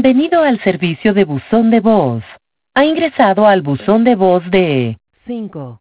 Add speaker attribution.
Speaker 1: Bienvenido al servicio de buzón de voz. Ha ingresado al buzón de voz de 5